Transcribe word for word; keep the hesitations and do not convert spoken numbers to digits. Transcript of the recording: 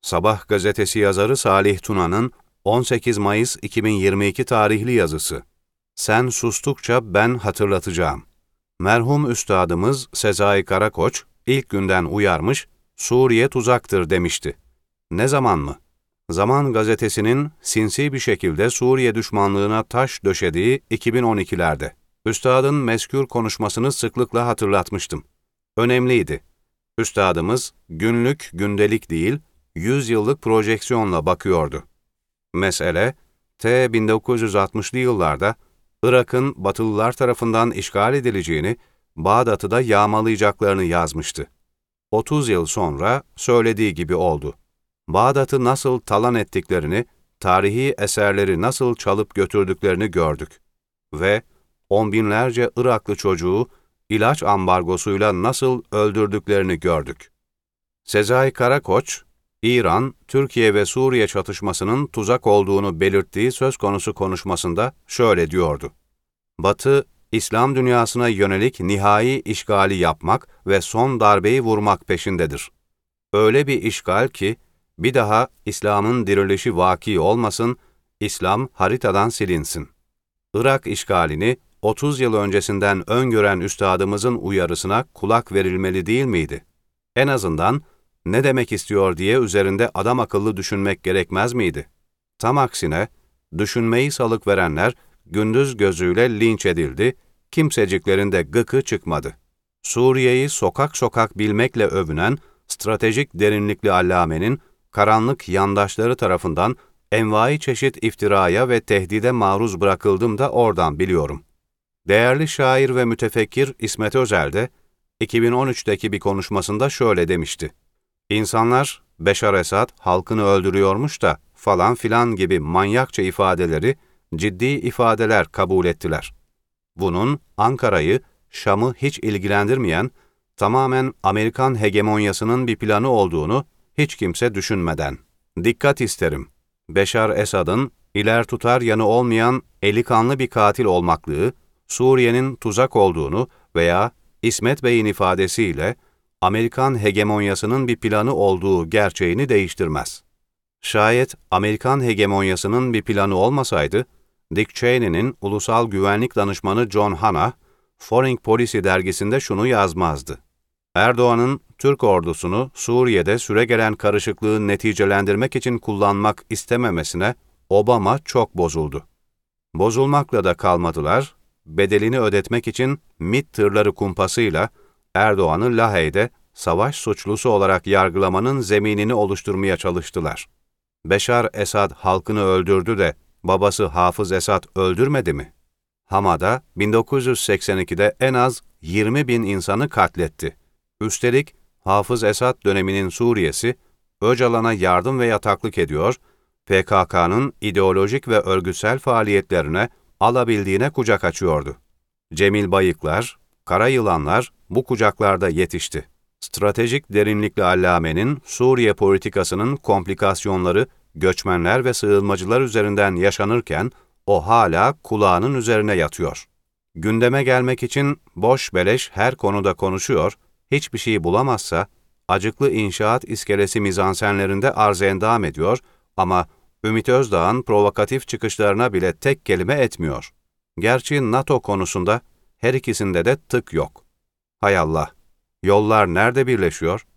Sabah gazetesi yazarı Salih Tuna'nın on sekiz Mayıs iki bin yirmi iki tarihli yazısı. Sen sustukça ben hatırlatacağım. Merhum üstadımız Sezai Karakoç ilk günden uyarmış, Suriye tuzaktır demişti. Ne zaman mı? Zaman gazetesinin sinsi bir şekilde Suriye düşmanlığına taş döşediği iki bin on ikilerde. Üstadın mezkür konuşmasını sıklıkla hatırlatmıştım. Önemliydi. Üstadımız günlük, gündelik değil, yüz yıllık projeksiyonla bakıyordu. Mesele, T bin dokuz yüz altmışlı yıllarda Irak'ın Batılılar tarafından işgal edileceğini, Bağdat'ı da yağmalayacaklarını yazmıştı. otuz yıl sonra söylediği gibi oldu. Bağdat'ı nasıl talan ettiklerini, tarihi eserleri nasıl çalıp götürdüklerini gördük. Ve on binlerce Iraklı çocuğu ilaç ambargosuyla nasıl öldürdüklerini gördük. Sezai Karakoç, İran, Türkiye ve Suriye çatışmasının tuzak olduğunu belirttiği söz konusu konuşmasında şöyle diyordu. Batı, İslam dünyasına yönelik nihai işgali yapmak ve son darbeyi vurmak peşindedir. Öyle bir işgal ki, bir daha İslam'ın dirilişi vaki olmasın, İslam haritadan silinsin. Irak işgalini otuz yıl öncesinden öngören üstadımızın uyarısına kulak verilmeli değil miydi? En azından ne demek istiyor diye üzerinde adam akıllı düşünmek gerekmez miydi? Tam aksine, düşünmeyi salık verenler gündüz gözüyle linç edildi, kimseciklerin de gıkı çıkmadı. Suriye'yi sokak sokak bilmekle övünen stratejik derinlikli allamenin karanlık yandaşları tarafından envai çeşit iftiraya ve tehdide maruz bırakıldım da oradan biliyorum. Değerli şair ve mütefekkir İsmet Özel de iki bin on üçteki bir konuşmasında şöyle demişti. İnsanlar Beşar Esad halkını öldürüyormuş da falan filan gibi manyakça ifadeleri ciddi ifadeler kabul ettiler. Bunun Ankara'yı, Şam'ı hiç ilgilendirmeyen, tamamen Amerikan hegemonyasının bir planı olduğunu hiç kimse düşünmeden. Dikkat isterim. Beşar Esad'ın iler tutar yanı olmayan eli kanlı bir katil olmaklığı, Suriye'nin tuzak olduğunu veya İsmet Bey'in ifadesiyle Amerikan hegemonyasının bir planı olduğu gerçeğini değiştirmez. Şayet Amerikan hegemonyasının bir planı olmasaydı, Dick Cheney'nin ulusal güvenlik danışmanı John Hannah, Foreign Policy dergisinde şunu yazmazdı. Erdoğan'ın Türk ordusunu Suriye'de süregelen karışıklığı neticelendirmek için kullanmak istememesine Obama çok bozuldu. Bozulmakla da kalmadılar, bedelini ödetmek için MİT tırları kumpasıyla Erdoğan'ı Lahey'de savaş suçlusu olarak yargılamanın zeminini oluşturmaya çalıştılar. Beşar Esad halkını öldürdü de babası Hafız Esad öldürmedi mi? Hama'da bin dokuz yüz seksen ikide en az yirmi bin insanı katletti. Üstelik Hafız Esad döneminin Suriye'si, Öcalan'a yardım ve yataklık ediyor, P K K'nın ideolojik ve örgütsel faaliyetlerine alabildiğine kucak açıyordu. Cemil Bayıklar, Kara Yılanlar bu kucaklarda yetişti. Stratejik derinlikli allamenin Suriye politikasının komplikasyonları göçmenler ve sığınmacılar üzerinden yaşanırken o hala kulağının üzerine yatıyor. Gündeme gelmek için boş beleş her konuda konuşuyor, hiçbir şey bulamazsa acıklı inşaat iskelesi mizansenlerinde arz endam ediyor ama Ümit Özdağ'ın provokatif çıkışlarına bile tek kelime etmiyor. Gerçi NATO konusunda her ikisinde de tık yok. Hay Allah, yollar nerede birleşiyor?